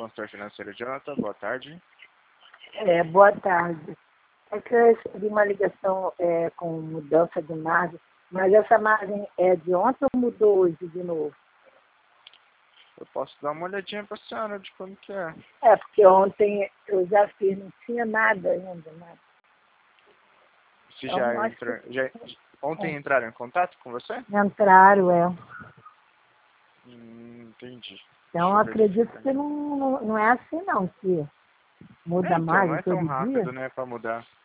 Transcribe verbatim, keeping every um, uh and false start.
consultor financeiro Jonathan, boa tarde. É, boa tarde. É que eu recebi uma ligação é, com mudança de margem, mas essa margem é de ontem ou mudou hoje de novo? Eu posso dar uma olhadinha pra senhora de como que é. É, porque ontem eu já fiz, não tinha nada ainda, nada. Se Então, já acho entrou... que- Já... Ontem é. entraram em contato com você? Entraram, é. Hum, entendi. Então, Deixa eu acredito verificar. que não, não, não é assim, não, que É, muda então, não mais é tão todo dia. rápido, né, pra mudar.